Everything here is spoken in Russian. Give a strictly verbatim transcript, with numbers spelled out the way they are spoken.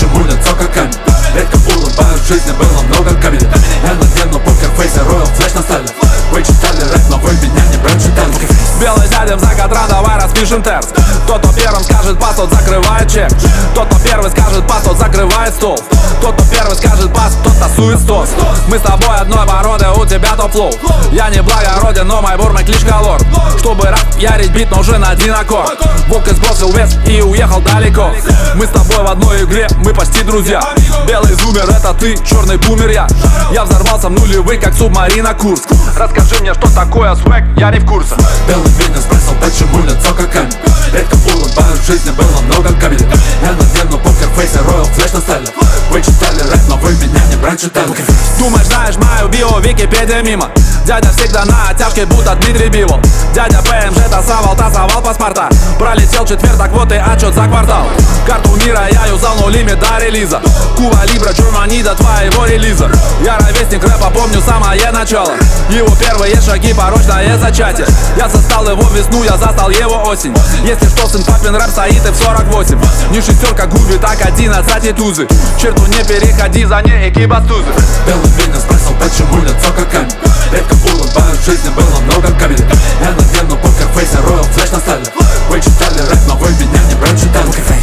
почему лицо как камень. Редко улыбаюсь, в жизни было много кабелей. Я надену покерфейс и роял флэш на стайле. Вы читали рэп, но вы меня не бренд читали. Белый сядем за кадран, давай распишем текст. Тот, кто первым скажет пас, тот закрывает чек. Тот, кто первый скажет пас, тот закрывает стол. Тот, кто первый скажет пас, тот тасует стос. Мы с тобой одной породы, у тебя топ-флоу. Я не благороден, но мой бур, мой кличка лорд. Чтобы рэп ярить бит, нужен один аккорд. Волк сбросил вес и уехал далеко. Мы с тобой в одной игре, мы почти друзья. Белый зумер, это ты, черный бумер я. Я взорвался в нулевый, как субмарина Курск. Расскажи мне, что такое свэк, я не в курсе. Белый меня спросил, почему лицо как камень. Редко улыбаюсь, в жизни было много кабелей. Я надену покерфейс и роял флэш на стайле. Вы читали рэп, но вы меня не бренд читали. Думаешь, знаешь мою био, Википедия мимо. Дядя всегда на оттяжке, будто Дмитрий Билл. Дядя ПМЖ тасовал, тасовал паспорта. Пролетел четверг, так вот и отчет за квартал. Карту мира я юзал, но лимит до релиза. Куба Либра, Джермани до твоего релиза. Я ровесник рэпа, помню самое начало. Его первые шаги, порочное зачатие. Я застал его весну, я застал его осень. Если что, сын папин рэп стоит и в сорок восемь. Не шестерка губит, так одиннадцать и тузы. Черту не переходи, за ней экибастузы. Белый меня спросил, почему лицо как камень. Редко улыбаюсь, в жизни было много кабелей. Я надену покерфейс и роял флэш на стайле. Вы читали рэп, но вы меня не бренд читали.